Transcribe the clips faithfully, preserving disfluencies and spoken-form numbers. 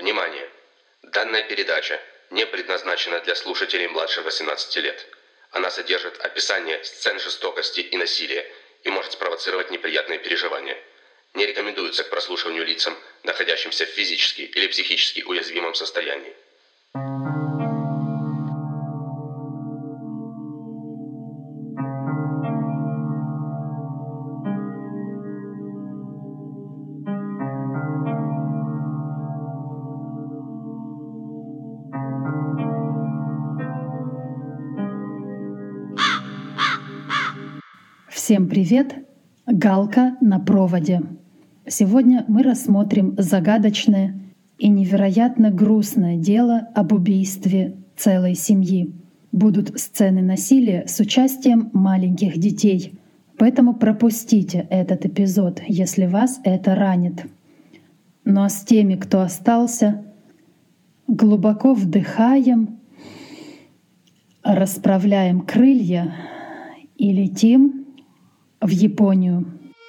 Внимание! Данная передача не предназначена для слушателей младше восемнадцати лет. Она содержит описание сцен жестокости и насилия и может спровоцировать неприятные переживания. Не рекомендуется к прослушиванию лицам, находящимся в физически или психически уязвимом состоянии. Всем привет! Галка на проводе. Сегодня мы рассмотрим загадочное и невероятно грустное дело об убийстве целой семьи. Будут сцены насилия с участием маленьких детей, поэтому пропустите этот эпизод, если вас это ранит. Ну а с теми, кто остался, глубоко вдыхаем, расправляем крылья и летим в Японию.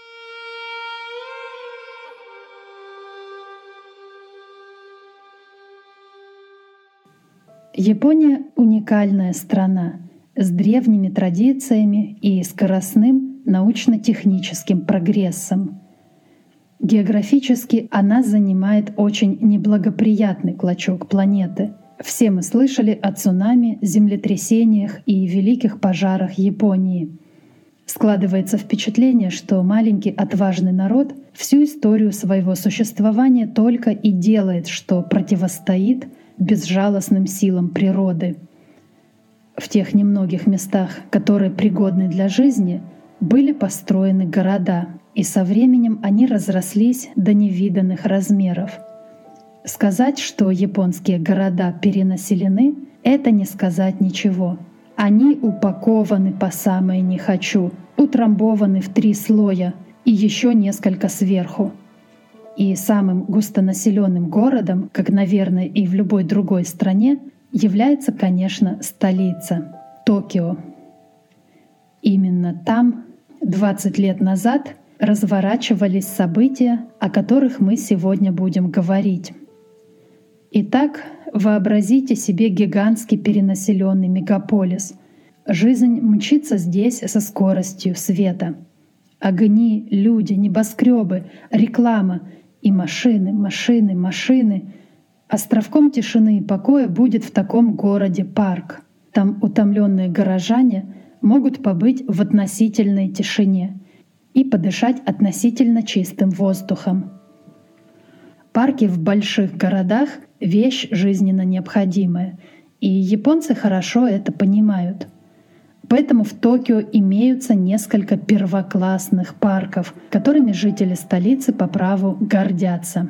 Япония — уникальная страна с древними традициями и скоростным научно-техническим прогрессом. Географически она занимает очень неблагоприятный клочок планеты. Все мы слышали о цунами, землетрясениях и великих пожарах Японии. Складывается впечатление, что маленький отважный народ всю историю своего существования только и делает, что противостоит безжалостным силам природы. В тех немногих местах, которые пригодны для жизни, были построены города, и со временем они разрослись до невиданных размеров. Сказать, что японские города перенаселены, это не сказать ничего. Они упакованы по самое «не хочу», утрамбованы в три слоя и еще несколько сверху. И самым густонаселенным городом, как, наверное, и в любой другой стране, является, конечно, столица — Токио. Именно там двадцать лет назад разворачивались события, о которых мы сегодня будем говорить. Итак, вообразите себе гигантский перенаселенный мегаполис. Жизнь мчится здесь со скоростью света. Огни, люди, небоскребы, реклама и машины, машины, машины. Островком тишины и покоя будет в таком городе парк. Там утомленные горожане могут побыть в относительной тишине и подышать относительно чистым воздухом. Парки в больших городах — вещь жизненно необходимая, и японцы хорошо это понимают. Поэтому в Токио имеются несколько первоклассных парков, которыми жители столицы по праву гордятся.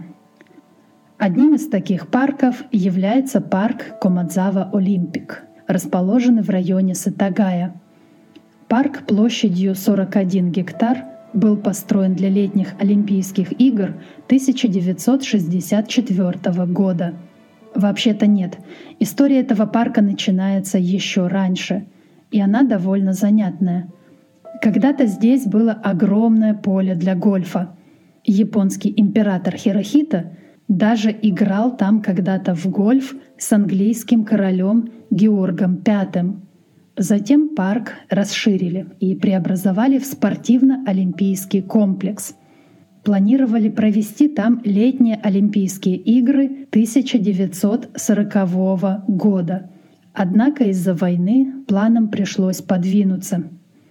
Одним из таких парков является парк Комадзава Олимпик, расположенный в районе Сэтагая. Парк площадью сорок один гектар был построен для летних Олимпийских игр тысяча девятьсот шестьдесят четвёртого года. Вообще-то нет, история этого парка начинается еще раньше, и она довольно занятная. Когда-то здесь было огромное поле для гольфа. Японский император Хирохито даже играл там когда-то в гольф с английским королем Георгом Пятым. Затем парк расширили и преобразовали в спортивно-олимпийский комплекс. Планировали провести там летние Олимпийские игры тысяча девятьсот сорокового года. Однако из-за войны планам пришлось подвинуться.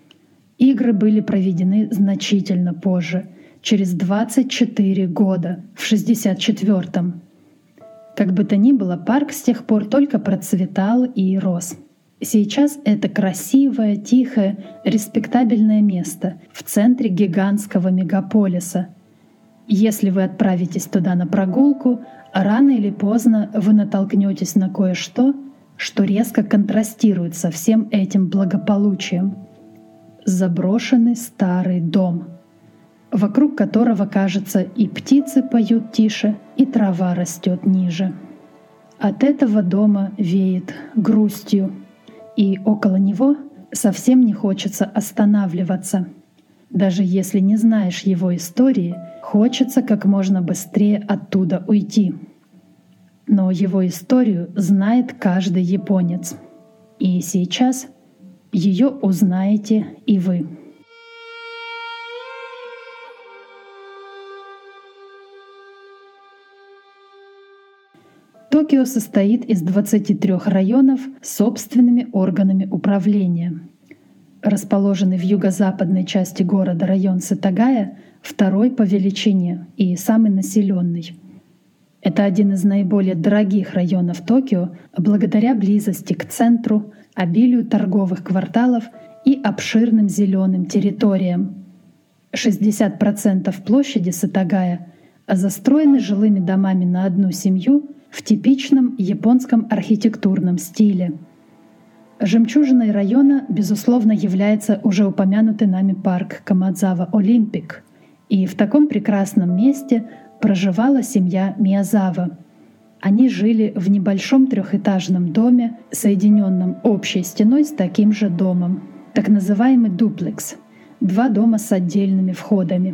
Игры были проведены значительно позже, через двадцать четыре года, в шестьдесят четвёртом. Как бы то ни было, парк с тех пор только процветал и рос. Сейчас это красивое, тихое, респектабельное место в центре гигантского мегаполиса. Если вы отправитесь туда на прогулку, рано или поздно вы натолкнетесь на кое-что, что резко контрастирует со всем этим благополучием. Заброшенный старый дом, вокруг которого, кажется, и птицы поют тише, и трава растет ниже. От этого дома веет грустью, и около него совсем не хочется останавливаться. Даже если не знаешь его истории, хочется как можно быстрее оттуда уйти. но его историю знает каждый японец. И сейчас ее узнаете и вы. Токио состоит из двадцати трёх районов с собственными органами управления. Расположенный в юго-западной части города район Сэтагая второй по величине и самый населенный. Это один из наиболее дорогих районов Токио благодаря близости к центру, обилию торговых кварталов и обширным зеленым территориям. шестьдесят процентов площади Сэтагая застроены жилыми домами на одну семью в типичном японском архитектурном стиле. Жемчужиной района, безусловно, является уже упомянутый нами парк Камадзава Олимпик. И в таком прекрасном месте проживала семья Миязава. Они жили в небольшом трехэтажном доме, соединенном общей стеной с таким же домом, так называемый дуплекс, два дома с отдельными входами.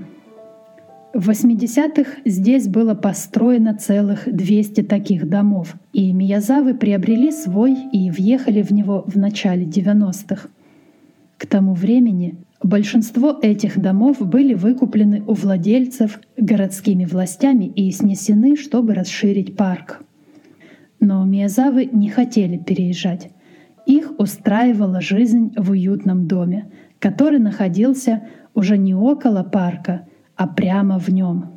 В восьмидесятых здесь было построено целых двести таких домов, и Миязавы приобрели свой и въехали в него в начале девяностых. К тому времени большинство этих домов были выкуплены у владельцев городскими властями и снесены, чтобы расширить парк. Но Миязавы не хотели переезжать. Их устраивала жизнь в уютном доме, который находился уже не около парка, а прямо в нем.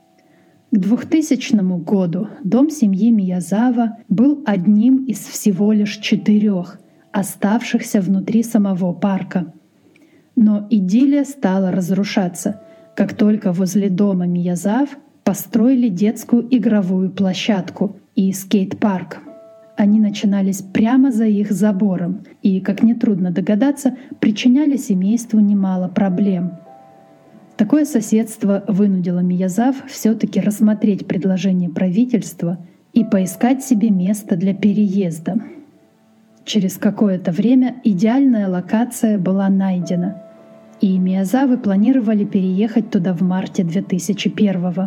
К двухтысячному году дом семьи Миязава был одним из всего лишь четырех, оставшихся внутри самого парка. Но идиллия стала разрушаться, как только возле дома Миязав построили детскую игровую площадку и скейт-парк. Они начинались прямо за их забором и, как нетрудно догадаться, причиняли семейству немало проблем. Такое соседство вынудило Миязав все-таки рассмотреть предложение правительства и поискать себе место для переезда. Через какое-то время идеальная локация была найдена, и Миязавы планировали переехать туда в марте две тысячи первого.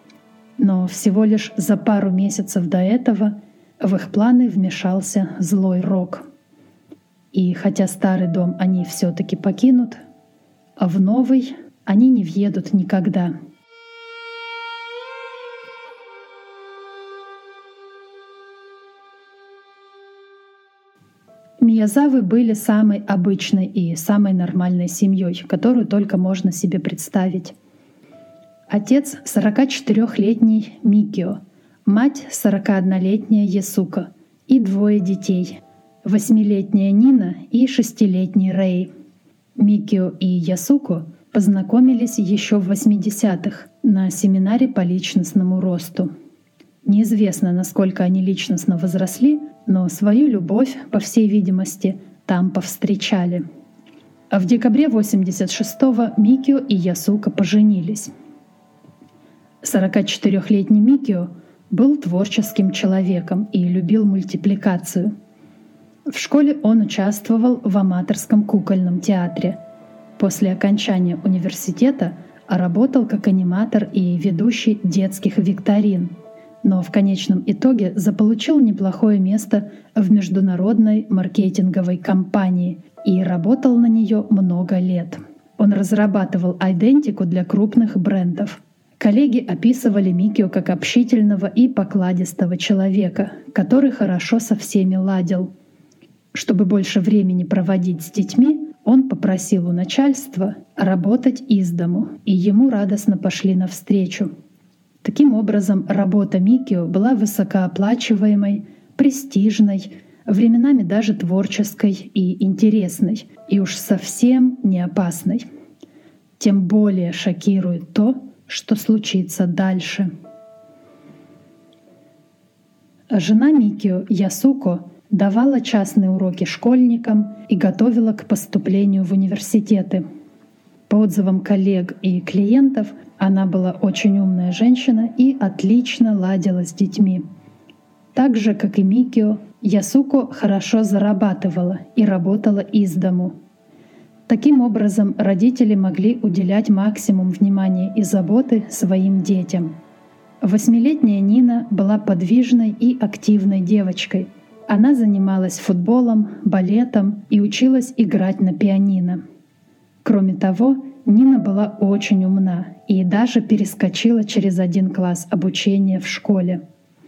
Но всего лишь за пару месяцев до этого в их планы вмешался злой рок. И хотя старый дом они все-таки покинут, а в новый они не въедут никогда. Миязавы были самой обычной и самой нормальной семьей, которую только можно себе представить. Отец — сорокачетырёхлетний Микио, мать — сорокаоднолетняя Ясуко и двое детей — восьмилетняя Нина и шестилетний Рэй. Микио и Ясуко познакомились еще в восьмидесятых на семинаре по личностному росту. Неизвестно, насколько они личностно возросли, но свою любовь, по всей видимости, там повстречали. А в декабре восемьдесят шестого Микио и Ясуко поженились. сорокачетырёхлетний Микио был творческим человеком и любил мультипликацию. В школе он участвовал в аматорском кукольном театре. После окончания университета работал как аниматор и ведущий детских викторин, но в конечном итоге заполучил неплохое место в международной маркетинговой компании и работал на нее много лет. Он разрабатывал идентику для крупных брендов. Коллеги описывали Микио как общительного и покладистого человека, который хорошо со всеми ладил. Чтобы больше времени проводить с детьми, он попросил у начальства работать из дому, и ему радостно пошли навстречу. Таким образом, работа Микио была высокооплачиваемой, престижной, временами даже творческой и интересной, и уж совсем не опасной. Тем более шокирует то, что случится дальше. Жена Микио, Ясуко, давала частные уроки школьникам и готовила к поступлению в университеты. По отзывам коллег и клиентов, она была очень умная женщина и отлично ладила с детьми. Так же, как и Микио, Ясуко хорошо зарабатывала и работала из дому. Таким образом, родители могли уделять максимум внимания и заботы своим детям. Восьмилетняя Нина была подвижной и активной девочкой. Она занималась футболом, балетом и училась играть на пианино. Кроме того, Нина была очень умна и даже перескочила через один класс обучения в школе.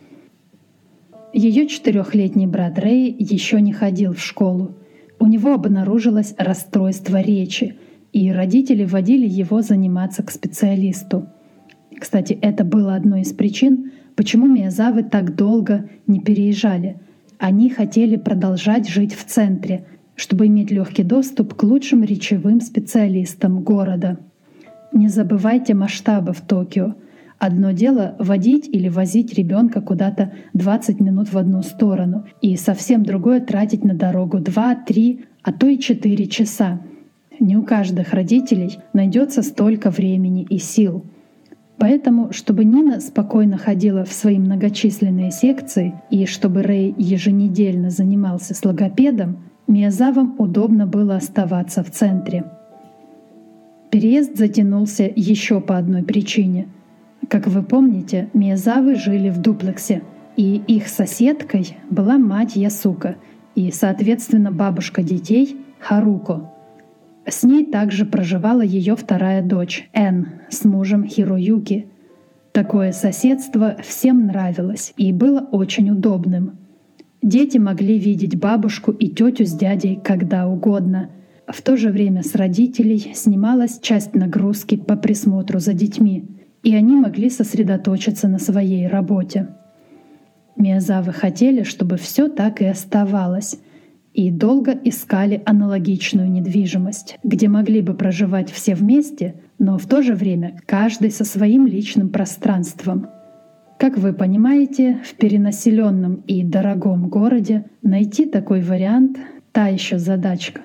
Ее четырехлетний брат Рэй еще не ходил в школу. У него обнаружилось расстройство речи, и родители водили его заниматься к специалисту. Кстати, это было одной из причин, почему Миязавы так долго не переезжали. Они хотели продолжать жить в центре, чтобы иметь легкий доступ к лучшим речевым специалистам города. Не забывайте масштабы в Токио. Одно дело водить или возить ребенка куда-то двадцать минут в одну сторону, и совсем другое тратить на дорогу два-три, а то и четыре часа. Не у каждых родителей найдется столько времени и сил. Поэтому, чтобы Нина спокойно ходила в свои многочисленные секции и чтобы Рэй еженедельно занимался с логопедом, Миязавам удобно было оставаться в центре. Переезд затянулся еще по одной причине. Как вы помните, Миязавы жили в дуплексе, и их соседкой была мать Ясуко и, соответственно, бабушка детей Харуко. С ней также проживала ее вторая дочь Эн с мужем Хироюки. Такое соседство всем нравилось и было очень удобным. Дети могли видеть бабушку и тетю с дядей когда угодно. В то же время с родителей снималась часть нагрузки по присмотру за детьми, и они могли сосредоточиться на своей работе. Миязавы хотели, чтобы все так и оставалось, и долго искали аналогичную недвижимость, где могли бы проживать все вместе, но в то же время каждый со своим личным пространством. Как вы понимаете, в перенаселенном и дорогом городе найти такой вариант — та еще задачка.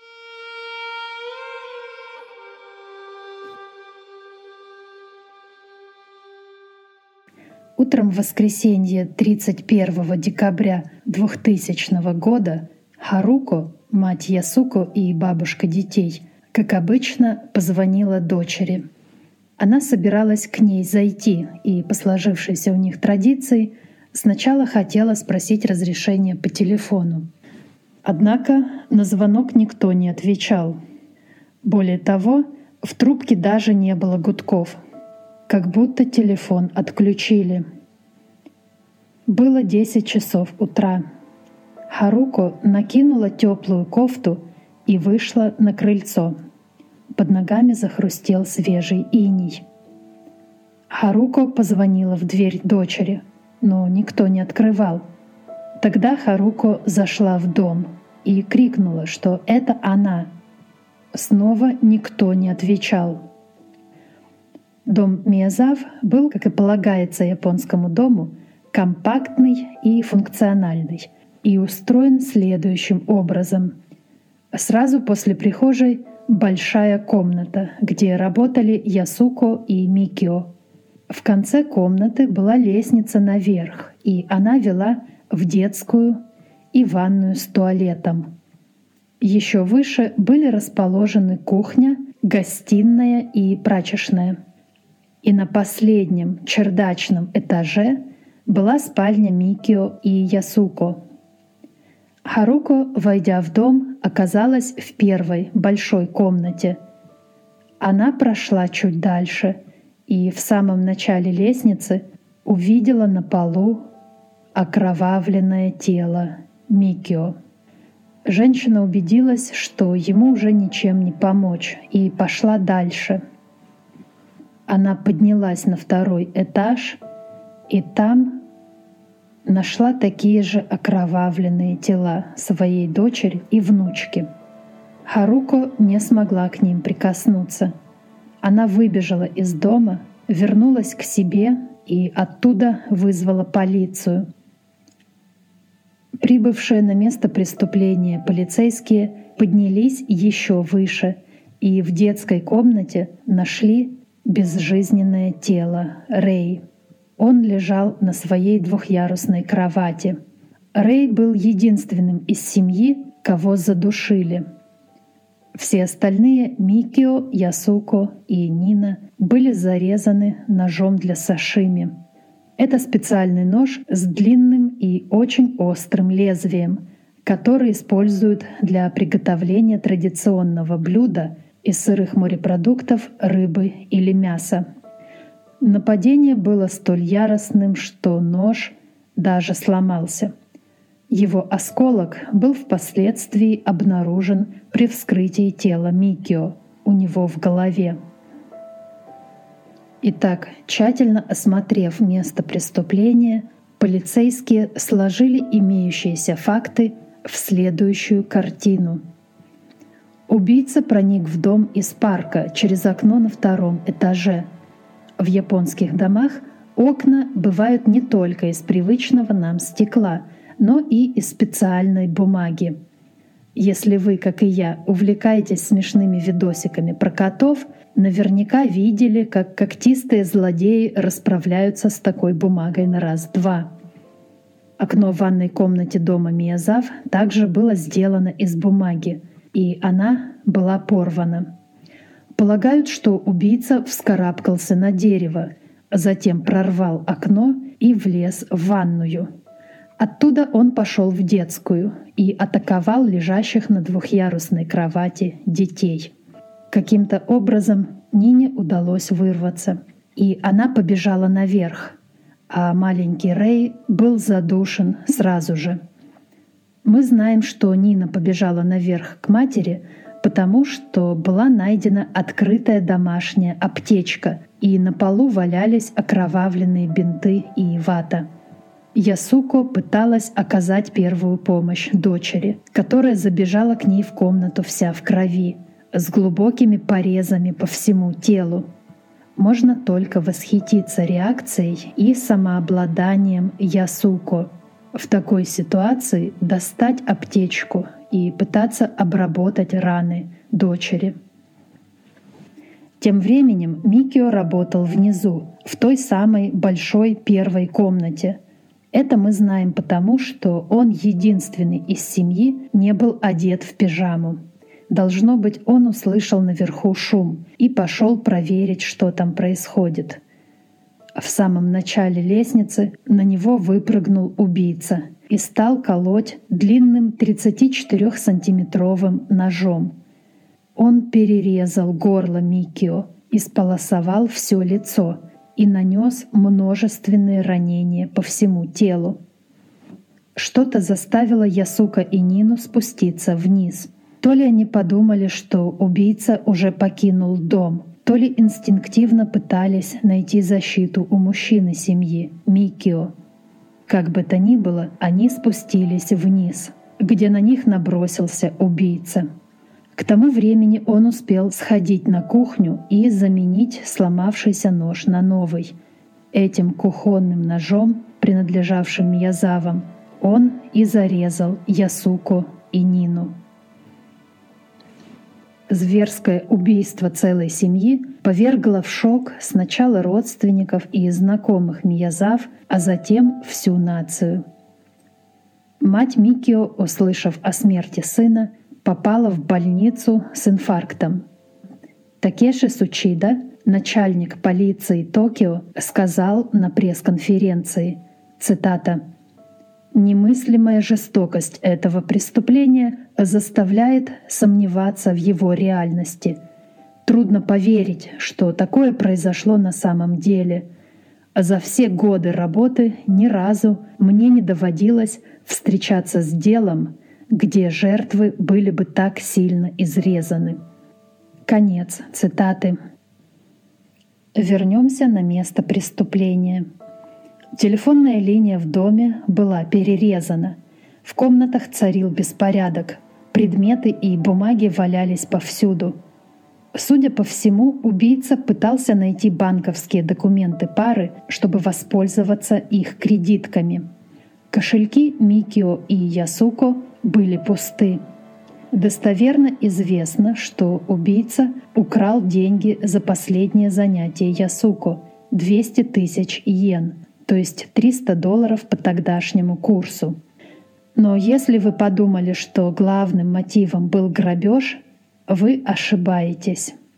Утром в воскресенье тридцать первого декабря двухтысячного года Харуко, мать Ясуко и бабушка детей, как обычно, позвонила дочери. Она собиралась к ней зайти и, по сложившейся у них традиции, сначала хотела спросить разрешения по телефону. Однако на звонок никто не отвечал. Более того, в трубке даже не было гудков, как будто телефон отключили. Было десять часов утра. Харуко накинула теплую кофту и вышла на крыльцо. Под ногами захрустел свежий иней. Харуко позвонила в дверь дочери, но никто не открывал. Тогда Харуко зашла в дом и крикнула, что это она. Снова никто не отвечал. Дом Миязав был, как и полагается японскому дому, компактный и функциональный, и устроен следующим образом. Сразу после прихожей большая комната, где работали Ясуко и Микио. В конце комнаты была лестница наверх, и она вела в детскую и ванную с туалетом. Еще выше были расположены кухня, гостиная и прачечная. И на последнем чердачном этаже была спальня Микио и Ясуко. Харуко, войдя в дом, оказалась в первой большой комнате. Она прошла чуть дальше и в самом начале лестницы увидела на полу окровавленное тело Микио. Женщина убедилась, что ему уже ничем не помочь, и пошла дальше. Она поднялась на второй этаж, и там нашла такие же окровавленные тела своей дочери и внучки. Харуко не смогла к ним прикоснуться. Она выбежала из дома, вернулась к себе и оттуда вызвала полицию. Прибывшие на место преступления полицейские поднялись еще выше и в детской комнате нашли безжизненное тело Рэй. Он лежал на своей двухъярусной кровати. Рэй был единственным из семьи, кого задушили. Все остальные — Микио, Ясуко и Нина — были зарезаны ножом для сашими. Это специальный нож с длинным и очень острым лезвием, который используют для приготовления традиционного блюда из сырых морепродуктов, рыбы или мяса. Нападение было столь яростным, что нож даже сломался. Его осколок был впоследствии обнаружен при вскрытии тела Микио у него в голове. Итак, тщательно осмотрев место преступления, полицейские сложили имеющиеся факты в следующую картину. Убийца проник в дом из парка через окно на втором этаже. В японских домах окна бывают не только из привычного нам стекла, но и из специальной бумаги. Если вы, как и я, увлекаетесь смешными видосиками про котов, наверняка видели, как когтистые злодеи расправляются с такой бумагой на раз-два. Окно в ванной комнате дома Миязав также было сделано из бумаги, и она была порвана. Полагают, что убийца вскарабкался на дерево, затем прорвал окно и влез в ванную. Оттуда он пошел в детскую и атаковал лежащих на двухъярусной кровати детей. Каким-то образом Нине удалось вырваться, и она побежала наверх, а маленький Рэй был задушен сразу же. Мы знаем, что Нина побежала наверх к матери, потому что была найдена открытая домашняя аптечка, и на полу валялись окровавленные бинты и вата. Ясуко пыталась оказать первую помощь дочери, которая забежала к ней в комнату вся в крови, с глубокими порезами по всему телу. Можно только восхититься реакцией и самообладанием Ясуко. В такой ситуации достать аптечку и пытаться обработать раны дочери. Тем временем Микио работал внизу, в той самой большой первой комнате. Это мы знаем потому, что он единственный из семьи не был одет в пижаму. Должно быть, он услышал наверху шум и пошел проверить, что там происходит. В самом начале лестницы на него выпрыгнул убийца и стал колоть длинным тридцатичетырёхсантиметровым ножом. Он перерезал горло Микио, исполосовал все лицо и нанес множественные ранения по всему телу. Что-то заставило Ясуко и Нину спуститься вниз. То ли они подумали, что убийца уже покинул дом, то ли инстинктивно пытались найти защиту у мужчины семьи, Микио. Как бы то ни было, они спустились вниз, где на них набросился убийца. К тому времени он успел сходить на кухню и заменить сломавшийся нож на новый. Этим кухонным ножом, принадлежавшим Миязавам, он и зарезал Ясуко и Нину. Зверское убийство целой семьи повергло в шок сначала родственников и знакомых Миязав, а затем всю нацию. Мать Микио, услышав о смерти сына, попала в больницу с инфарктом. Такеши Сучида, начальник полиции Токио, сказал на пресс-конференции, цитата, «Немыслимая жестокость этого преступления заставляет сомневаться в его реальности. Трудно поверить, что такое произошло на самом деле. За все годы работы ни разу мне не доводилось встречаться с делом, где жертвы были бы так сильно изрезаны». Конец цитаты. Вернемся на место преступления. Телефонная линия в доме была перерезана. В комнатах царил беспорядок. Предметы и бумаги валялись повсюду. Судя по всему, убийца пытался найти банковские документы пары, чтобы воспользоваться их кредитками. Кошельки Микио и Ясуко были пусты. Достоверно известно, что убийца украл деньги за последнее занятие Ясуко — двести тысяч йен, то есть триста долларов по тогдашнему курсу. Но если вы подумали, что главным мотивом был грабеж, вы ошибаетесь.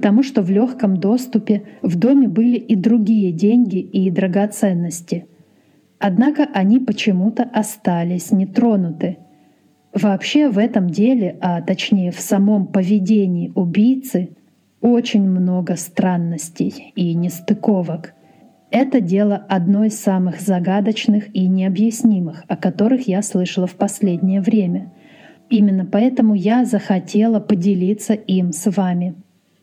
потому что в легком доступе в доме были и другие деньги и драгоценности. Однако они почему-то остались нетронуты. Вообще в этом деле, а точнее в самом поведении убийцы, очень много странностей и нестыковок. Это дело одно из самых загадочных и необъяснимых, о которых я слышала в последнее время. Именно поэтому я захотела поделиться им с вами.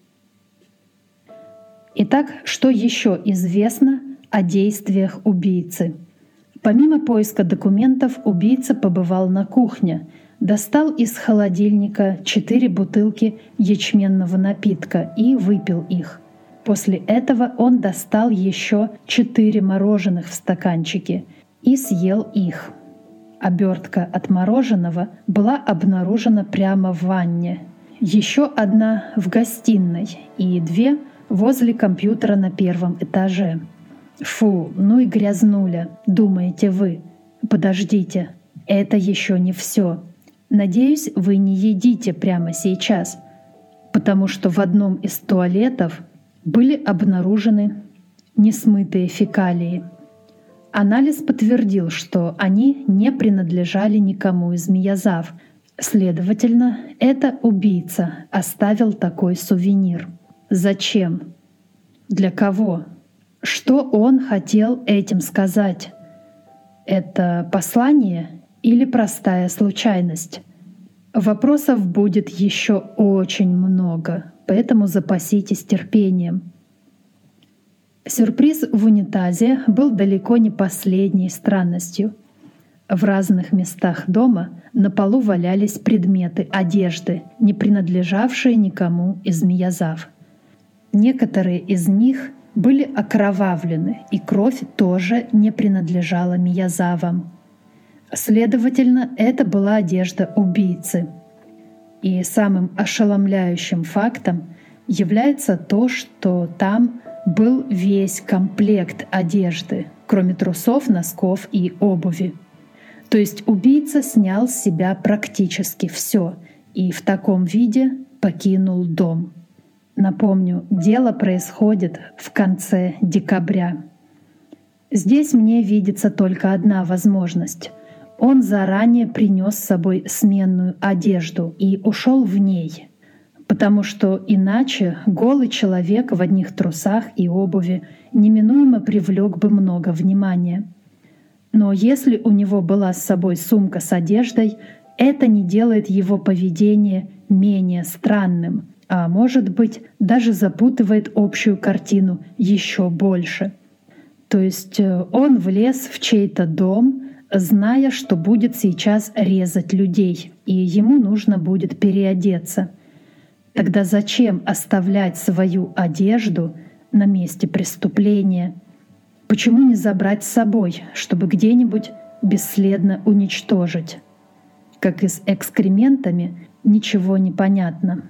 Итак, что еще известно о действиях убийцы? Помимо поиска документов, убийца побывал на кухне, достал из холодильника четыре бутылки ячменного напитка и выпил их. После этого он достал еще четыре мороженых в стаканчике и съел их. Обертка от мороженого была обнаружена прямо в ванне, еще одна в гостиной и две возле компьютера на первом этаже. Фу, ну и грязнуля, думаете вы. Подождите, это еще не все. Надеюсь, вы не едите прямо сейчас, потому что в одном из туалетов были обнаружены несмытые фекалии. Анализ подтвердил, что они не принадлежали никому из Миязав. Следовательно, это убийца оставил такой сувенир. Зачем? Для кого? Что он хотел этим сказать? Это послание или простая случайность? Вопросов будет еще очень много, поэтому запаситесь терпением. Сюрприз в унитазе был далеко не последней странностью. В разных местах дома на полу валялись предметы одежды, не принадлежавшие никому из Миязав. Некоторые из них были окровавлены, и кровь тоже не принадлежала Миязавам. Следовательно, это была одежда убийцы. И самым ошеломляющим фактом является то, что там был весь комплект одежды, кроме трусов, носков и обуви. То есть убийца снял с себя практически все и в таком виде покинул дом. Напомню, дело происходит в конце декабря. Здесь мне видится только одна возможность. Он заранее принес с собой сменную одежду и ушел в ней, потому что иначе голый человек в одних трусах и обуви неминуемо привлек бы много внимания. Но если у него была с собой сумка с одеждой, это не делает его поведение менее странным, а может быть, даже запутывает общую картину еще больше. То есть он влез в чей-то дом, зная, что будет сейчас резать людей, и ему нужно будет переодеться. Тогда зачем оставлять свою одежду на месте преступления? Почему не забрать с собой, чтобы где-нибудь бесследно уничтожить? Как и с экскрементами, ничего не понятно.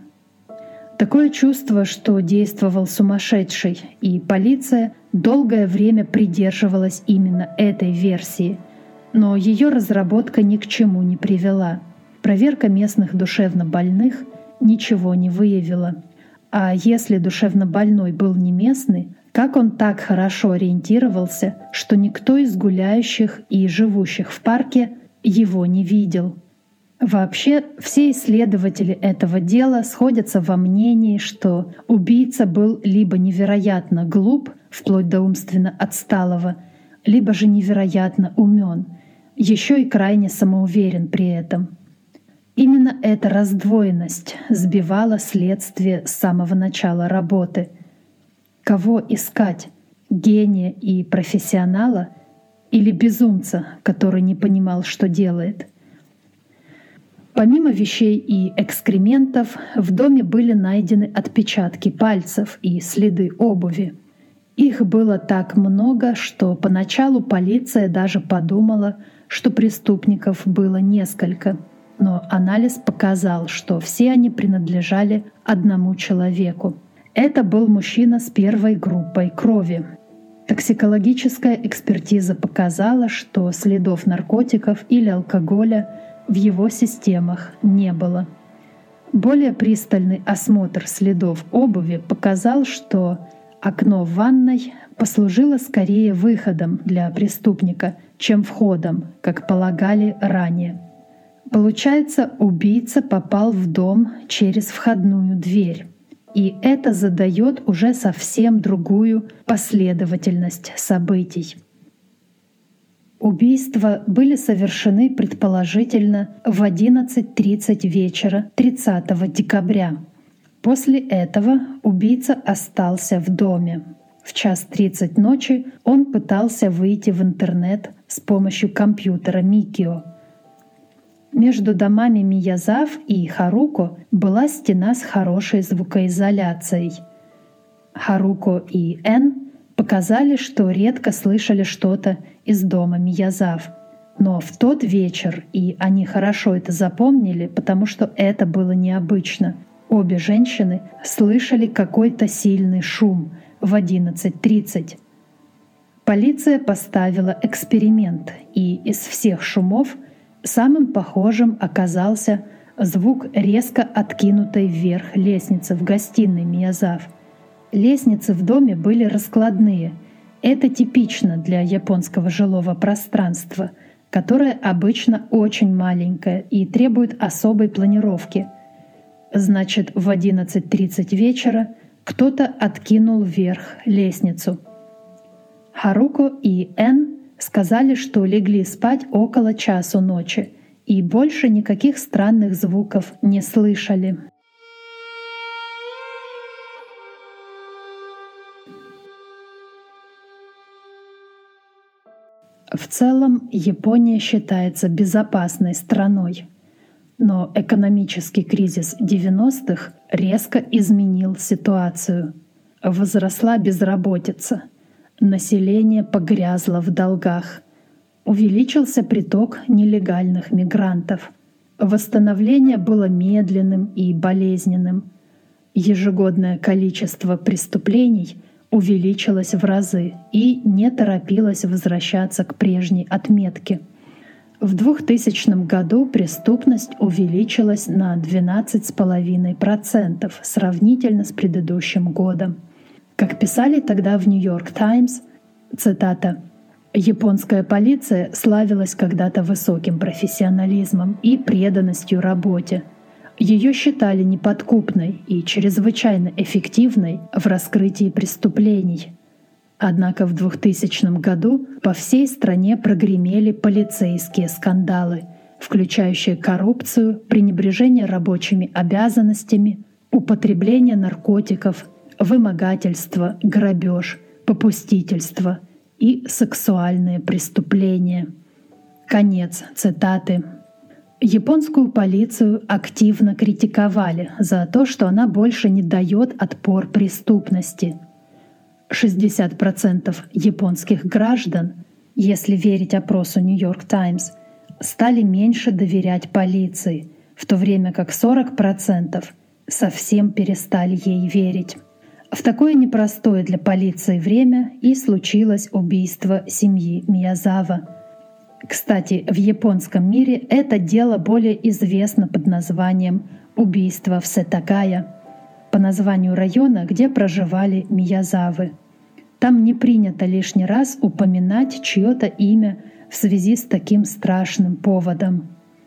Такое чувство, что действовал сумасшедший, и полиция долгое время придерживалась именно этой версии. Но ее разработка ни к чему не привела. Проверка местных душевнобольных ничего не выявила. А если душевнобольной был не местный, как он так хорошо ориентировался, что никто из гуляющих и живущих в парке его не видел? Вообще, все исследователи этого дела сходятся во мнении, что убийца был либо невероятно глуп, вплоть до умственно отсталого, либо же невероятно умен, еще и крайне самоуверен при этом. Именно эта раздвоенность сбивала следствие с самого начала работы. Кого искать? Гения и профессионала или безумца, который не понимал, что делает? Помимо вещей и экскрементов, в доме были найдены отпечатки пальцев и следы обуви. Их было так много, что поначалу полиция даже подумала, что преступников было несколько. Но анализ показал, что все они принадлежали одному человеку. Это был мужчина с первой группой крови. Токсикологическая экспертиза показала, что следов наркотиков или алкоголя в его системах не было. Более пристальный осмотр следов обуви показал, что окно в ванной послужило скорее выходом для преступника, чем входом, как полагали ранее. Получается, убийца попал в дом через входную дверь. И это задает уже совсем другую последовательность событий. Убийства были совершены предположительно в одиннадцать тридцать вечера тридцатого декабря. После этого убийца остался в доме. В час тридцать ночи он пытался выйти в интернет с помощью компьютера Микио. Между домами Миязав и Харуко была стена с хорошей звукоизоляцией. Харуко и Эн показали, что редко слышали что-то из дома Миязав. Но в тот вечер, и они хорошо это запомнили, потому что это было необычно, обе женщины слышали какой-то сильный шум в одиннадцать тридцать. Полиция поставила эксперимент, и из всех шумов самым похожим оказался звук резко откинутой вверх лестницы в гостиной Миязав. Лестницы в доме были раскладные. Это типично для японского жилого пространства, которое обычно очень маленькое и требует особой планировки. Значит, в одиннадцать тридцать вечера кто-то откинул вверх лестницу. Харуко и Эн сказали, что легли спать около часу ночи и больше никаких странных звуков не слышали. В целом Япония считается безопасной страной, но экономический кризис девяностых резко изменил ситуацию. Возросла безработица. Население погрязло в долгах. Увеличился приток нелегальных мигрантов. Восстановление было медленным и болезненным. Ежегодное количество преступлений увеличилось в разы и не торопилось возвращаться к прежней отметке. В двухтысячном году преступность увеличилась на двенадцать целых пять десятых процента сравнительно с предыдущим годом. Как писали тогда в «Нью-Йорк Таймс», цитата, «Японская полиция славилась когда-то высоким профессионализмом и преданностью работе. Ее считали неподкупной и чрезвычайно эффективной в раскрытии преступлений. Однако в двухтысячном году по всей стране прогремели полицейские скандалы, включающие коррупцию, пренебрежение рабочими обязанностями, употребление наркотиков, вымогательство, грабеж, попустительство и сексуальные преступления». Конец цитаты. Японскую полицию активно критиковали за то, что она больше не дает отпор преступности. шестьдесят процентов японских граждан, если верить опросу «Нью-Йорк Таймс», стали меньше доверять полиции, в то время как сорок процентов совсем перестали ей верить. В такое непростое для полиции время и случилось убийство семьи Миязава. Кстати, в японском мире это дело более известно под названием «убийство в Сетагая», по названию района, где проживали Миязавы. Там не принято лишний раз упоминать чье-то имя в связи с таким страшным поводом.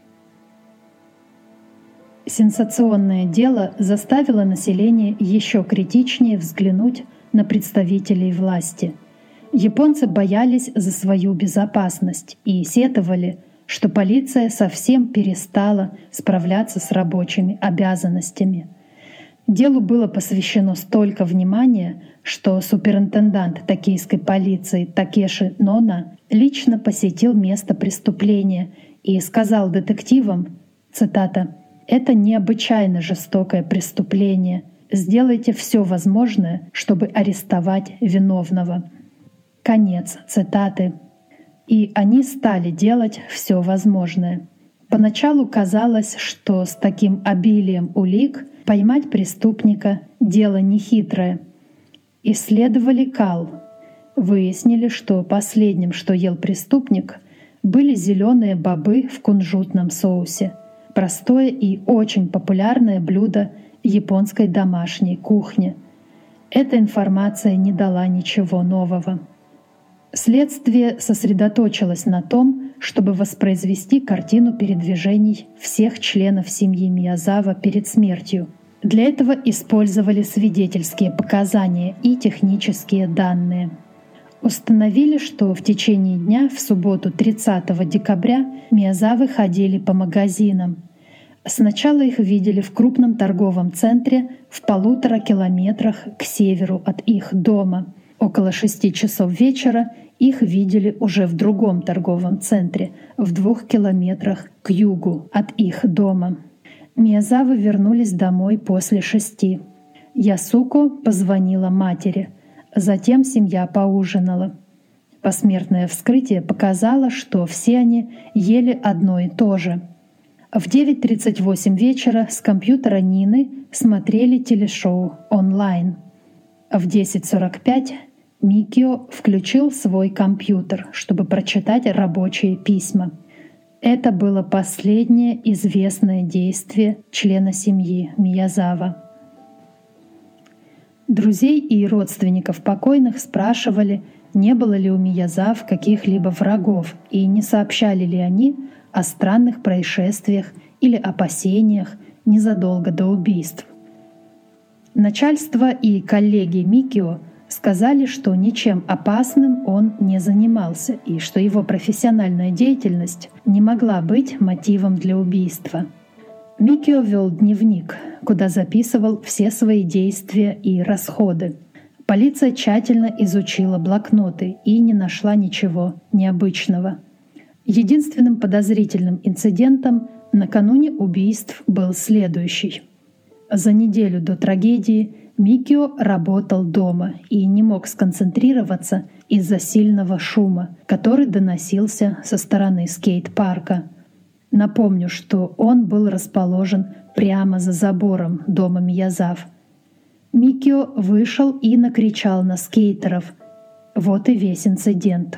Сенсационное дело заставило население еще критичнее взглянуть на представителей власти. Японцы боялись за свою безопасность и сетовали, что полиция совсем перестала справляться с рабочими обязанностями. Делу было посвящено столько внимания, что суперинтендант токийской полиции Такеши Нона лично посетил место преступления и сказал детективам, цитата, «Это необычайно жестокое преступление. Сделайте все возможное, чтобы арестовать виновного». Конец цитаты. И они стали делать все возможное. Поначалу казалось, что с таким обилием улик поймать преступника — дело нехитрое. Исследовали кал. Выяснили, что последним, что ел преступник, были зеленые бобы в кунжутном соусе. простое и очень популярное блюдо японской домашней кухни. Эта информация не дала ничего нового. Следствие сосредоточилось на том, чтобы воспроизвести картину передвижений всех членов семьи Миязава перед смертью. Для этого использовали свидетельские показания и технические данные. Установили, что в течение дня в субботу тридцатого декабря Миязавы ходили по магазинам. Сначала их видели в крупном торговом центре в полутора километрах к северу от их дома. Около шести часов вечера их видели уже в другом торговом центре в двух километрах к югу от их дома. Миязавы вернулись домой после шести. Ясуко позвонила матери. Затем семья поужинала. Посмертное вскрытие показало, что все они ели одно и то же. В девять тридцать восемь вечера с компьютера Нины смотрели телешоу онлайн. В десять сорок пять Микио включил свой компьютер, чтобы прочитать рабочие письма. Это было последнее известное действие члена семьи Миязава. Друзей и родственников покойных спрашивали, не было ли у Миязав каких-либо врагов и не сообщали ли они о странных происшествиях или опасениях незадолго до убийств. Начальство и коллеги Микио сказали, что ничем опасным он не занимался и что его профессиональная деятельность не могла быть мотивом для убийства. Микио вел дневник, куда записывал все свои действия и расходы. Полиция тщательно изучила блокноты и не нашла ничего необычного. Единственным подозрительным инцидентом накануне убийств был следующий. За неделю до трагедии Микио работал дома и не мог сконцентрироваться из-за сильного шума, который доносился со стороны скейт-парка. Напомню, что он был расположен прямо за забором дома Миязав. Микио вышел и накричал на скейтеров. Вот и весь инцидент.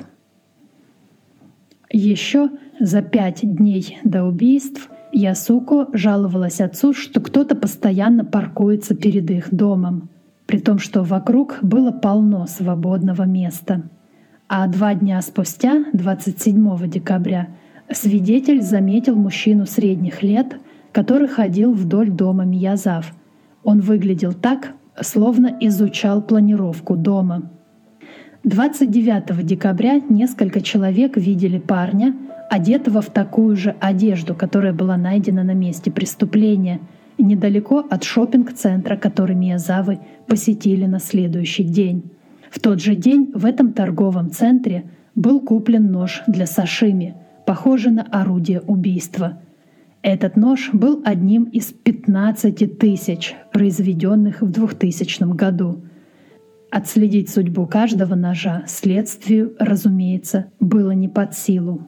Еще за пять дней до убийств Ясуко жаловалась отцу, что кто-то постоянно паркуется перед их домом, при том, что вокруг было полно свободного места. А два дня спустя, двадцать седьмого декабря, свидетель заметил мужчину средних лет, который ходил вдоль дома Миязав. Он выглядел так, словно изучал планировку дома. двадцать девятого декабря несколько человек видели парня, одетого в такую же одежду, которая была найдена на месте преступления, недалеко от шопинг-центра, который Миязавы посетили на следующий день. В тот же день в этом торговом центре был куплен нож для сашими, похожий на орудие убийства. Этот нож был одним из пятнадцати тысяч, произведенных в двухтысячном году. Отследить судьбу каждого ножа следствию, разумеется, было не под силу.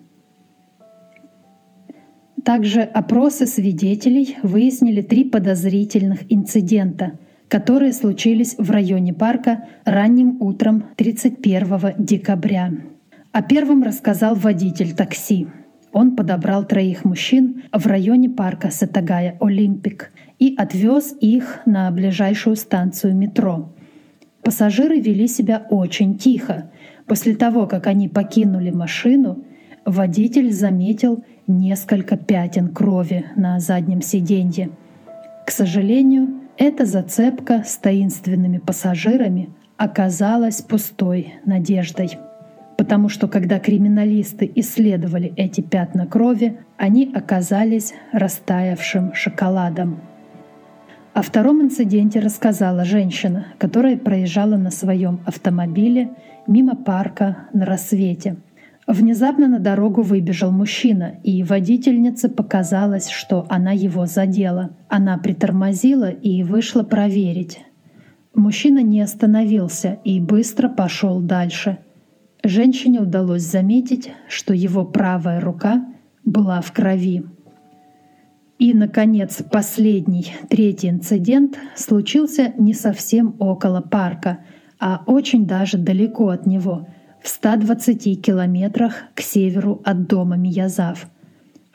Также опросы свидетелей выяснили три подозрительных инцидента, которые случились в районе парка ранним утром тридцать первого декабря. О первом рассказал водитель такси. Он подобрал троих мужчин в районе парка Сатагая Олимпик и отвез их на ближайшую станцию метро. Пассажиры вели себя очень тихо. После того, как они покинули машину, водитель заметил несколько пятен крови на заднем сиденье. К сожалению, эта зацепка с таинственными пассажирами оказалась пустой надеждой. Потому что когда криминалисты исследовали эти пятна крови, они оказались растаявшим шоколадом. О втором инциденте рассказала женщина, которая проезжала на своем автомобиле мимо парка на рассвете. Внезапно на дорогу выбежал мужчина, и водительнице показалось, что она его задела. Она притормозила и вышла проверить. Мужчина не остановился и быстро пошел дальше. Женщине удалось заметить, что его правая рука была в крови. И, наконец, последний, третий инцидент случился не совсем около парка, а очень даже далеко от него, в ста двадцати километрах к северу от дома Миязав.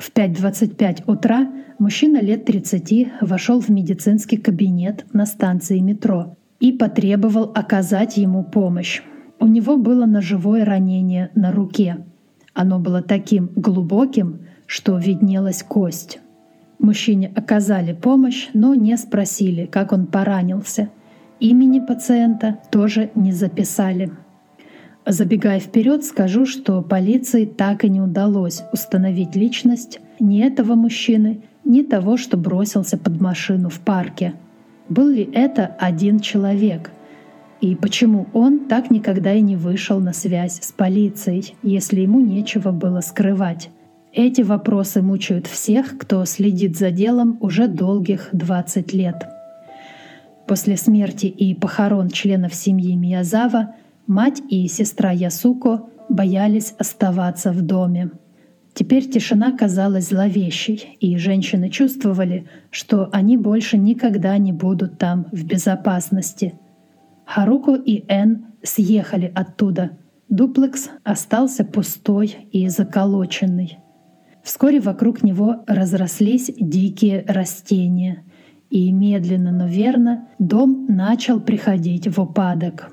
В пять двадцать пять утра мужчина лет тридцати вошел в медицинский кабинет на станции метро и потребовал оказать ему помощь. У него было ножевое ранение на руке. Оно было таким глубоким, что виднелась кость. Мужчине оказали помощь, но не спросили, как он поранился. Имени пациента тоже не записали. Забегая вперед, скажу, что полиции так и не удалось установить личность ни этого мужчины, ни того, что бросился под машину в парке. Был ли это один человек? И почему он так никогда и не вышел на связь с полицией, если ему нечего было скрывать? Эти вопросы мучают всех, кто следит за делом уже долгих двадцать лет. После смерти и похорон членов семьи Миязава мать и сестра Ясуко боялись оставаться в доме. Теперь тишина казалась зловещей, и женщины чувствовали, что они больше никогда не будут там в безопасности. Харуко и Эн съехали оттуда. Дуплекс остался пустой и заколоченный. Вскоре вокруг него разрослись дикие растения, и медленно, но верно дом начал приходить в упадок.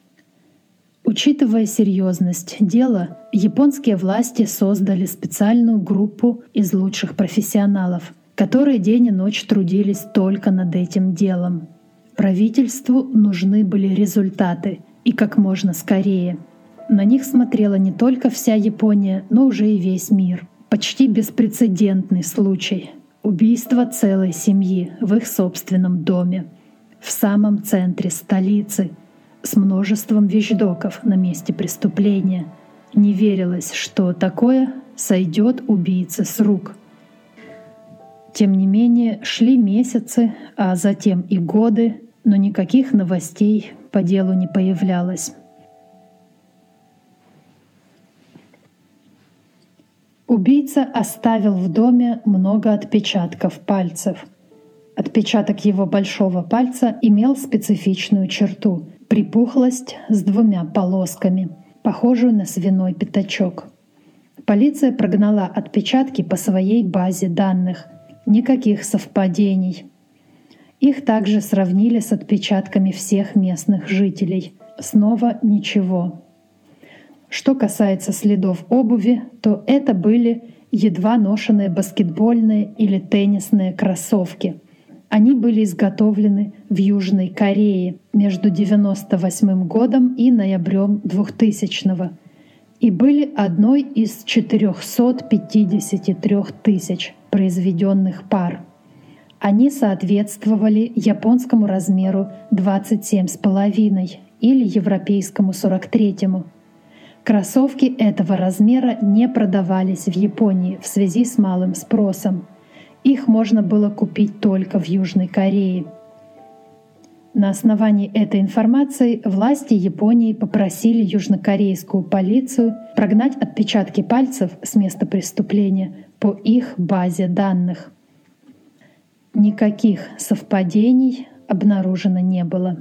Учитывая серьезность дела, японские власти создали специальную группу из лучших профессионалов, которые день и ночь трудились только над этим делом. Правительству нужны были результаты, и как можно скорее. На них смотрела не только вся Япония, но уже и весь мир. Почти беспрецедентный случай — убийство целой семьи в их собственном доме, в самом центре столицы, с множеством вещдоков на месте преступления. Не верилось, что такое сойдет убийце с рук. Тем не менее, шли месяцы, а затем и годы, но никаких новостей по делу не появлялось. Убийца оставил в доме много отпечатков пальцев. Отпечаток его большого пальца имел специфичную черту — припухлость с двумя полосками, похожую на свиной пятачок. Полиция прогнала отпечатки по своей базе данных. Никаких совпадений. Их также сравнили с отпечатками всех местных жителей. Снова ничего. Что касается следов обуви, то это были едва ношенные баскетбольные или теннисные кроссовки. Они были изготовлены в Южной Корее между девяносто восьмым годом и ноябрем двухтысячного и были одной из четырёхсот пятидесяти трёх тысяч произведенных пар. Они соответствовали японскому размеру двадцать семь с половиной или европейскому сорок третьему. Кроссовки этого размера не продавались в Японии в связи с малым спросом. Их можно было купить только в Южной Корее. На основании этой информации власти Японии попросили южнокорейскую полицию прогнать отпечатки пальцев с места преступления по их базе данных. Никаких совпадений обнаружено не было.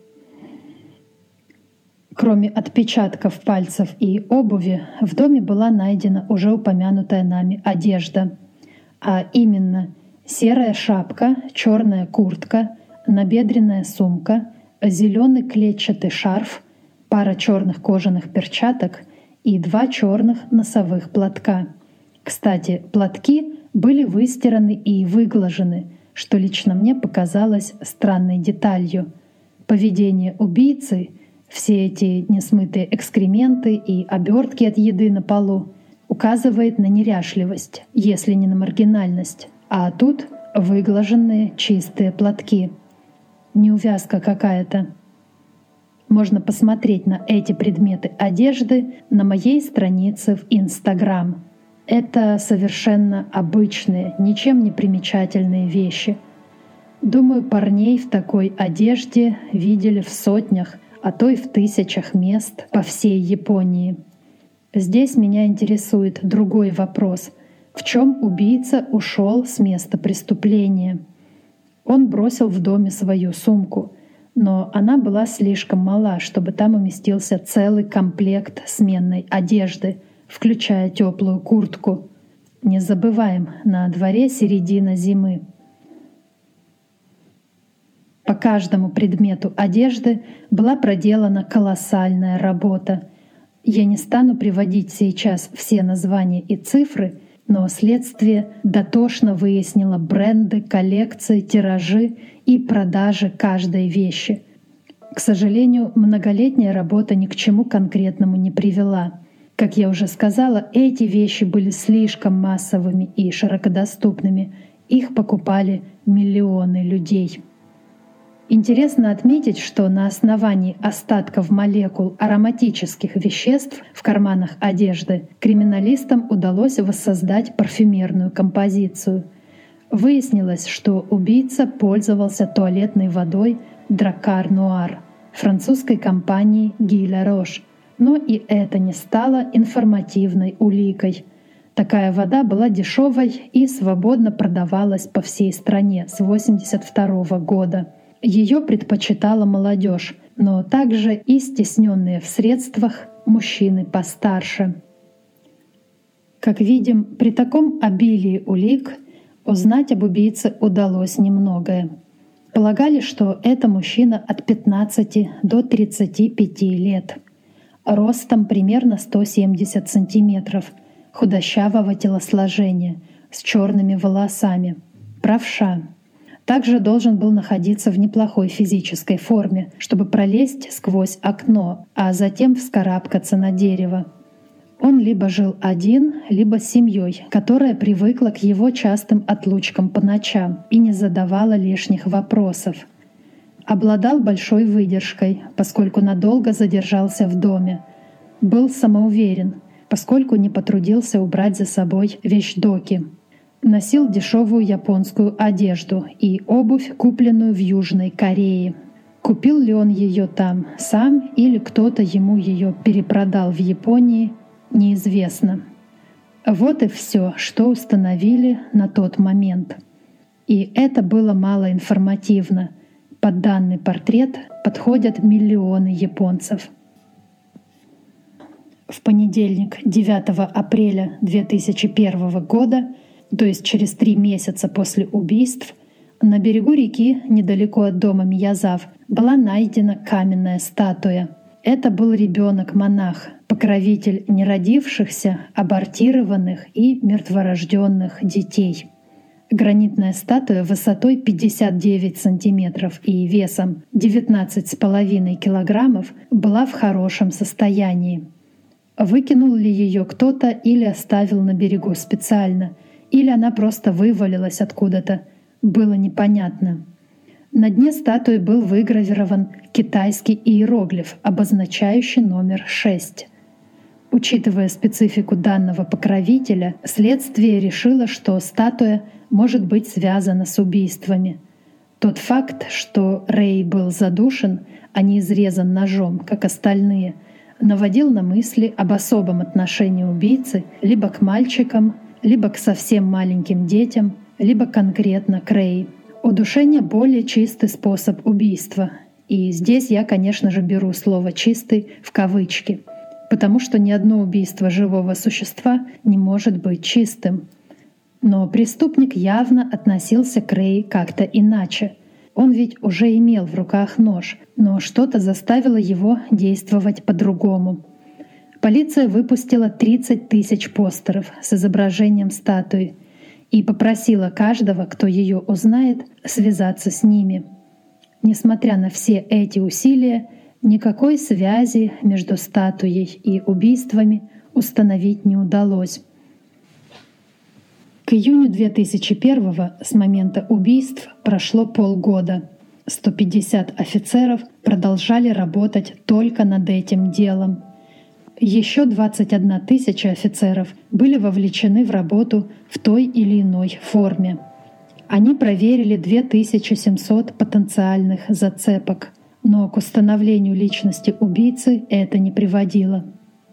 Кроме отпечатков пальцев и обуви, в доме была найдена уже упомянутая нами одежда, а именно серая шапка, черная куртка, набедренная сумка, зеленый клетчатый шарф, пара черных кожаных перчаток и два черных носовых платка. Кстати, платки были выстираны и выглажены, что лично мне показалось странной деталью. Поведение убийцы, все эти несмытые экскременты и обертки от еды на полу, указывает на неряшливость, если не на маргинальность. А тут выглаженные чистые платки. Неувязка какая-то. Можно посмотреть на эти предметы одежды на моей странице в Инстаграм. Это совершенно обычные, ничем не примечательные вещи. Думаю, парней в такой одежде видели в сотнях, а то и в тысячах мест по всей Японии. Здесь меня интересует другой вопрос. В чем убийца ушел с места преступления? Он бросил в доме свою сумку, но она была слишком мала, чтобы там уместился целый комплект сменной одежды, включая теплую куртку. Не забываем, на дворе середина зимы. По каждому предмету одежды была проделана колоссальная работа. Я не стану приводить сейчас все названия и цифры, но следствие дотошно выяснило бренды, коллекции, тиражи и продажи каждой вещи. К сожалению, многолетняя работа ни к чему конкретному не привела. Как я уже сказала, эти вещи были слишком массовыми и широкодоступными. Их покупали миллионы людей. Интересно отметить, что на основании остатков молекул ароматических веществ в карманах одежды криминалистам удалось воссоздать парфюмерную композицию. Выяснилось, что убийца пользовался туалетной водой Дракар Нуар французской компании Гюй Ла Рош, но и это не стало информативной уликой. Такая вода была дешевой и свободно продавалась по всей стране с восемьдесят второго года. Ее предпочитала молодежь, но также и стесненные в средствах мужчины постарше. Как видим, при таком обилии улик узнать об убийце удалось немногое. Полагали, что это мужчина от пятнадцати до тридцати пяти лет, ростом примерно сто семьдесят сантиметров, худощавого телосложения, с черными волосами, правша. Также должен был находиться в неплохой физической форме, чтобы пролезть сквозь окно, а затем вскарабкаться на дерево. Он либо жил один, либо с семьей, которая привыкла к его частым отлучкам по ночам и не задавала лишних вопросов. Обладал большой выдержкой, поскольку надолго задержался в доме. Был самоуверен, поскольку не потрудился убрать за собой вещдоки. Носил дешевую японскую одежду и обувь, купленную в Южной Корее. Купил ли он ее там сам или кто-то ему ее перепродал в Японии, неизвестно. Вот и все, что установили на тот момент. И это было малоинформативно. Под данный портрет подходят миллионы японцев. В понедельник, девятого апреля две тысячи первого года, то есть через три месяца после убийств, на берегу реки, недалеко от дома Миязав, была найдена каменная статуя. Это был ребенок-монах, покровитель неродившихся, абортированных и мертворожденных детей. Гранитная статуя высотой пятьдесят девять сантиметров и весом девятнадцать с половиной килограммов была в хорошем состоянии. Выкинул ли ее кто-то или оставил на берегу специально, или она просто вывалилась откуда-то, было непонятно. На дне статуи был выгравирован китайский иероглиф, обозначающий номер шесть. Учитывая специфику данного покровителя, следствие решило, что статуя может быть связана с убийствами. Тот факт, что Рэй был задушен, а не изрезан ножом, как остальные, наводил на мысли об особом отношении убийцы либо к мальчикам, либо к совсем маленьким детям, либо конкретно к Рэй. Удушение — более чистый способ убийства. И здесь я, конечно же, беру слово «чистый» в кавычки, потому что ни одно убийство живого существа не может быть чистым. Но преступник явно относился к Рэй как-то иначе. Он ведь уже имел в руках нож, но что-то заставило его действовать по-другому. Полиция выпустила тридцать тысяч постеров с изображением статуи и попросила каждого, кто ее узнает, связаться с ними. Несмотря на все эти усилия, никакой связи между статуей и убийствами установить не удалось. К июню две тысячи первого с момента убийств прошло полгода. сто пятьдесят офицеров продолжали работать только над этим делом. Еще двадцать одна тысяча офицеров были вовлечены в работу в той или иной форме. Они проверили две тысячи семьсот потенциальных зацепок, но к установлению личности убийцы это не приводило.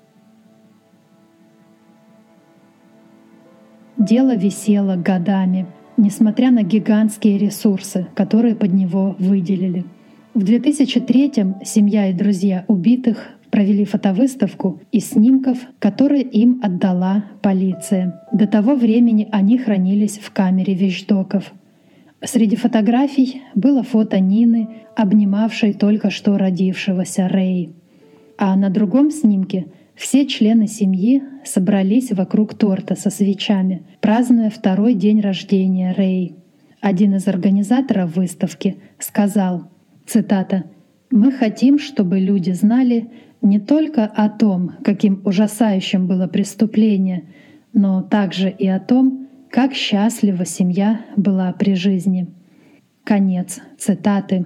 Дело висело годами, несмотря на гигантские ресурсы, которые под него выделили. В две тысячи третьем семья и друзья убитых провели фотовыставку из снимков, которые им отдала полиция. До того времени они хранились в камере вещдоков. Среди фотографий было фото Нины, обнимавшей только что родившегося Рэй. А на другом снимке все члены семьи собрались вокруг торта со свечами, празднуя второй день рождения Рэй. Один из организаторов выставки сказал, цитата, «Мы хотим, чтобы люди знали не только о том, каким ужасающим было преступление, но также и о том, как счастлива семья была при жизни». Конец цитаты.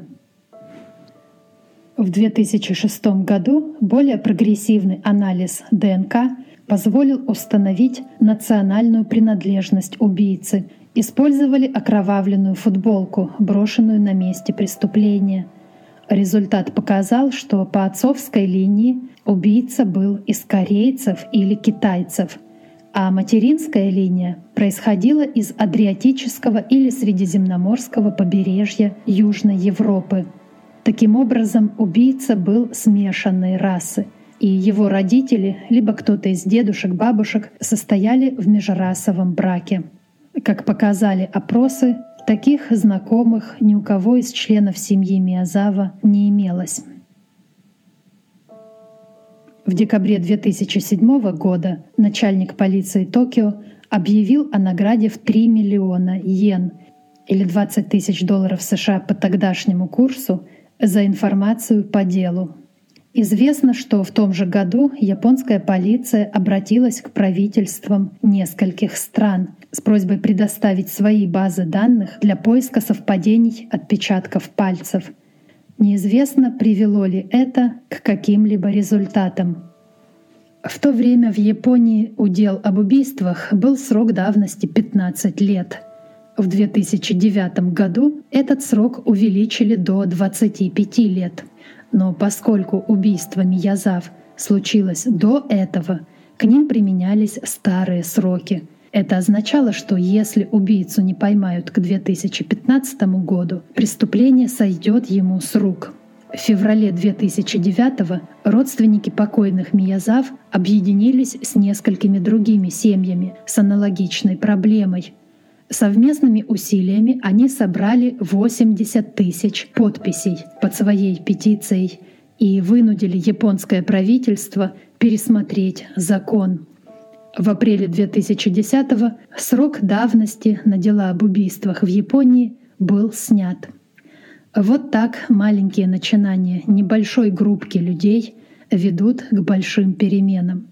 В две тысячи шестом году более прогрессивный анализ ДНК позволил установить национальную принадлежность убийцы. Использовали окровавленную футболку, брошенную на месте преступления. Результат показал, что по отцовской линии убийца был из корейцев или китайцев, а материнская линия происходила из Адриатического или Средиземноморского побережья Южной Европы. Таким образом, убийца был смешанной расы, и его родители, либо кто-то из дедушек-бабушек, состояли в межрасовом браке. Как показали опросы, таких знакомых ни у кого из членов семьи Миязава не имелось. В декабре две тысячи седьмого года начальник полиции Токио объявил о награде в три миллиона йен или двадцать тысяч долларов США по тогдашнему курсу за информацию по делу. Известно, что в том же году японская полиция обратилась к правительствам нескольких стран с просьбой предоставить свои базы данных для поиска совпадений отпечатков пальцев. Неизвестно, привело ли это к каким-либо результатам. В то время в Японии у дел об убийствах был срок давности пятнадцать лет. В две тысячи девятом году этот срок увеличили до двадцати пяти лет. Но поскольку убийство Миязав случилось до этого, к ним применялись старые сроки. Это означало, что если убийцу не поймают к две тысячи пятнадцатому году, преступление сойдет ему с рук. В феврале две тысячи девятого родственники покойных Миязав объединились с несколькими другими семьями с аналогичной проблемой. Совместными усилиями они собрали восемьдесят тысяч подписей под своей петицией и вынудили японское правительство пересмотреть закон. В апреле две тысячи десятого срок давности на дела об убийствах в Японии был снят. Вот так маленькие начинания небольшой группки людей ведут к большим переменам.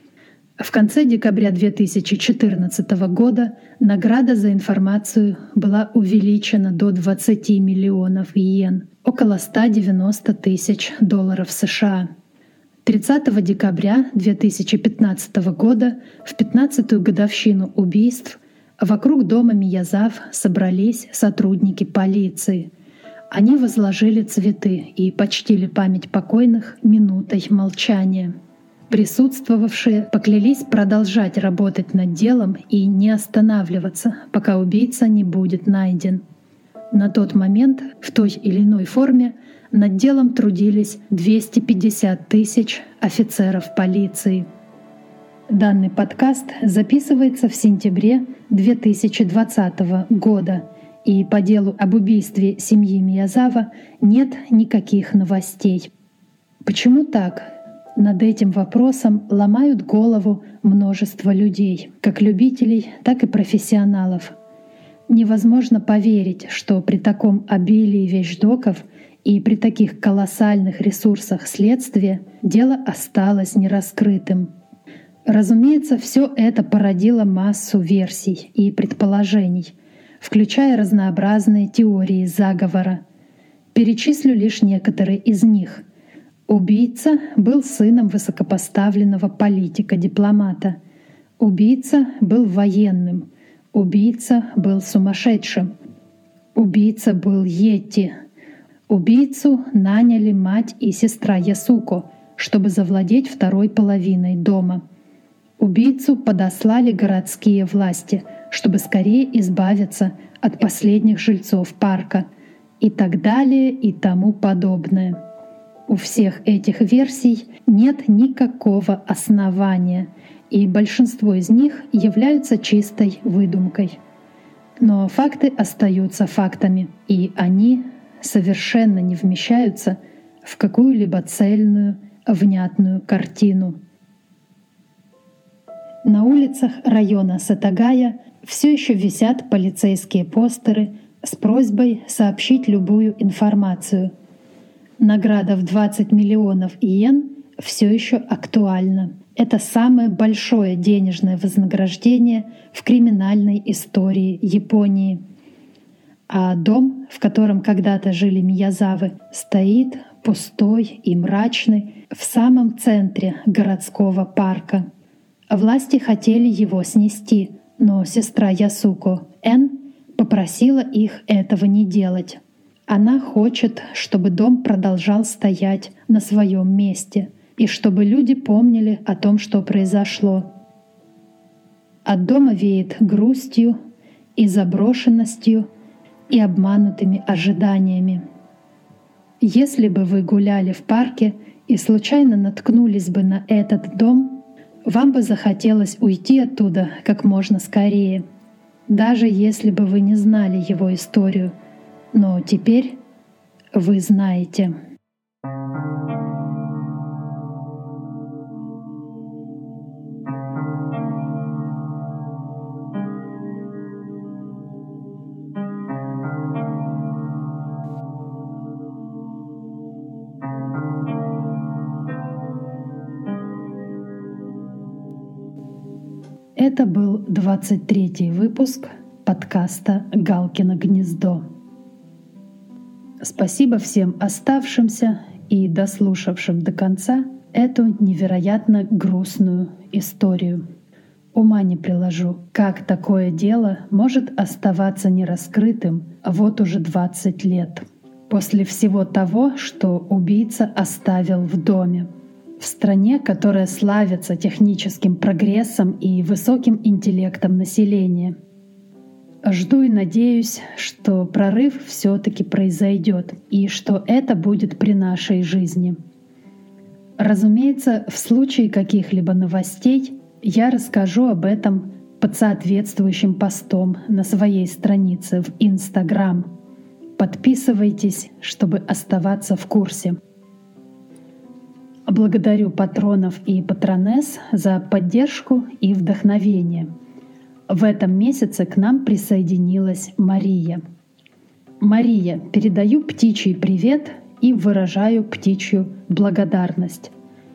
В конце декабря две тысячи четырнадцатого года награда за информацию была увеличена до двадцати миллионов йен, около ста девяноста тысяч долларов США. тридцатого декабря две тысячи пятнадцатого года, в пятнадцатую годовщину убийств, вокруг дома Миязав собрались сотрудники полиции. Они возложили цветы и почтили память покойных минутой молчания. Присутствовавшие поклялись продолжать работать над делом и не останавливаться, пока убийца не будет найден. На тот момент в той или иной форме над делом трудились двести пятьдесят тысяч офицеров полиции. Данный подкаст записывается в сентябре две тысячи двадцатого года, и по делу об убийстве семьи Миязава нет никаких новостей. Почему так? Над этим вопросом ломают голову множество людей, как любителей, так и профессионалов. Невозможно поверить, что при таком обилии вещдоков и при таких колоссальных ресурсах следствия дело осталось нераскрытым. Разумеется, все это породило массу версий и предположений, включая разнообразные теории заговора. Перечислю лишь некоторые из них. Убийца был сыном высокопоставленного политика-дипломата. Убийца был военным. Убийца был сумасшедшим. Убийца был йети. Убийцу наняли мать и сестра Ясуко, чтобы завладеть второй половиной дома. Убийцу подослали городские власти, чтобы скорее избавиться от последних жильцов парка, и так далее и тому подобное. У всех этих версий нет никакого основания, и большинство из них являются чистой выдумкой. Но факты остаются фактами, и они совершенно не вмещаются в какую-либо цельную, внятную картину. На улицах района Сатагая все еще висят полицейские постеры с просьбой сообщить любую информацию. Награда в двадцать миллионов иен все еще актуальна. Это самое большое денежное вознаграждение в криминальной истории Японии. А дом, в котором когда-то жили Миязавы, стоит пустой и мрачный в самом центре городского парка. Власти хотели его снести, но сестра Ясуко, Эн, попросила их этого не делать. Она хочет, чтобы дом продолжал стоять на своем месте и чтобы люди помнили о том, что произошло. От дома веет грустью и заброшенностью и обманутыми ожиданиями. Если бы вы гуляли в парке и случайно наткнулись бы на этот дом, вам бы захотелось уйти оттуда как можно скорее, даже если бы вы не знали его историю. Но теперь вы знаете. Это был двадцать третий выпуск подкаста «Галкино гнездо». Спасибо всем оставшимся и дослушавшим до конца эту невероятно грустную историю. Ума не приложу, как такое дело может оставаться нераскрытым вот уже двадцать лет, после всего того, что убийца оставил в доме. В стране, которая славится техническим прогрессом и высоким интеллектом населения. Жду и надеюсь, что прорыв все-таки произойдет и что это будет при нашей жизни. Разумеется, в случае каких-либо новостей я расскажу об этом под соответствующим постом на своей странице в Instagram. Подписывайтесь, чтобы оставаться в курсе. Благодарю патронов и патронесс за поддержку и вдохновение. В этом месяце к нам присоединилась Мария. Мария, передаю птичий привет и выражаю птичью благодарность.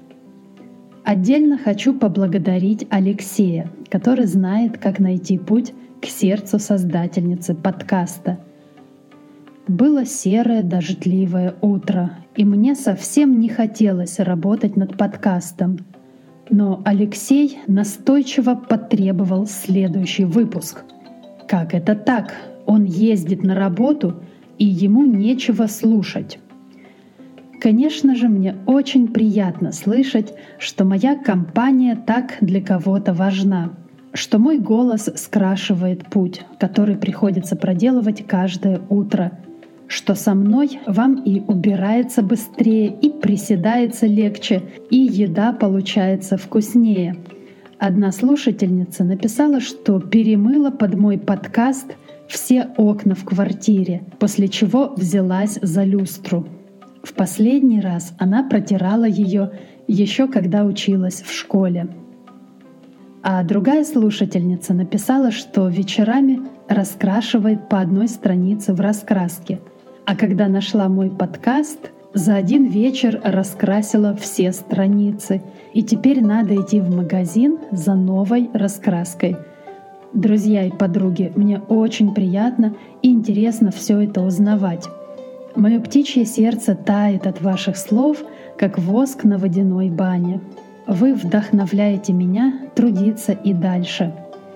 Отдельно хочу поблагодарить Алексея, который знает, как найти путь к сердцу создательницы подкаста. Было серое дождливое утро, и мне совсем не хотелось работать над подкастом. Но Алексей настойчиво потребовал следующий выпуск. Как это так? Он ездит на работу, и ему нечего слушать. Конечно же, мне очень приятно слышать, что моя компания так для кого-то важна, что мой голос скрашивает путь, который приходится проделывать каждое утро, что со мной вам и убирается быстрее, и приседается легче, и еда получается вкуснее. Одна слушательница написала, что перемыла под мой подкаст все окна в квартире, после чего взялась за люстру. В последний раз она протирала ее еще когда училась в школе. А другая слушательница написала, что вечерами раскрашивает по одной странице в раскраске, а когда нашла мой подкаст, за один вечер раскрасила все страницы, и теперь надо идти в магазин за новой раскраской. Друзья и подруги, мне очень приятно и интересно все это узнавать. Мое птичье сердце тает от ваших слов, как воск на водяной бане. Вы вдохновляете меня трудиться и дальше.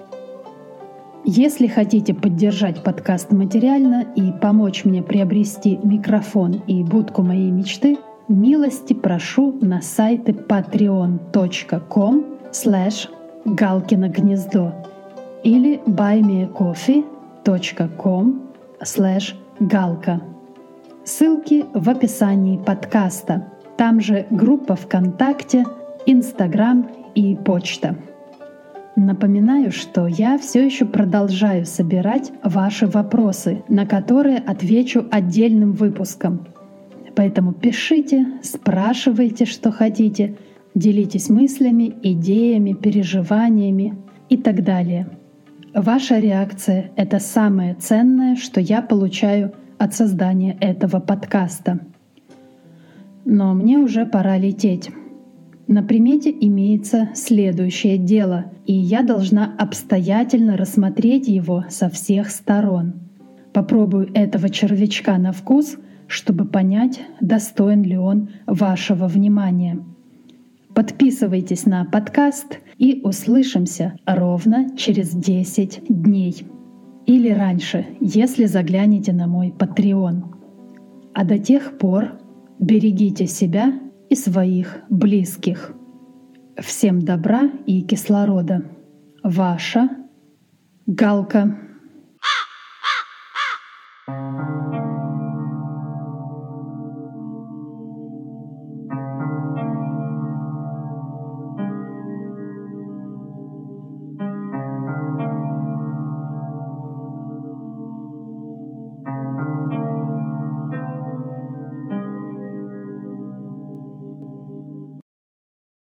Если хотите поддержать подкаст материально и помочь мне приобрести микрофон и будку моей мечты, милости прошу на сайты patreon точка com слэш галкино гнездо или buymeacoffee точка com слэш галка. Ссылки в описании подкаста. Там же группа ВКонтакте, Инстаграм и почта. Напоминаю, что я все еще продолжаю собирать ваши вопросы, на которые отвечу отдельным выпуском. Поэтому пишите, спрашивайте, что хотите, делитесь мыслями, идеями, переживаниями и так далее. Ваша реакция — это самое ценное, что я получаю от создания этого подкаста. Но мне уже пора лететь. На примете имеется следующее дело, и я должна обстоятельно рассмотреть его со всех сторон. Попробую этого червячка на вкус, чтобы понять, достоин ли он вашего внимания. Подписывайтесь на подкаст и услышимся ровно через десять дней. Или раньше, если заглянете на мой Patreon. А до тех пор берегите себя и своих близких. Всем добра и кислорода. Ваша Галка.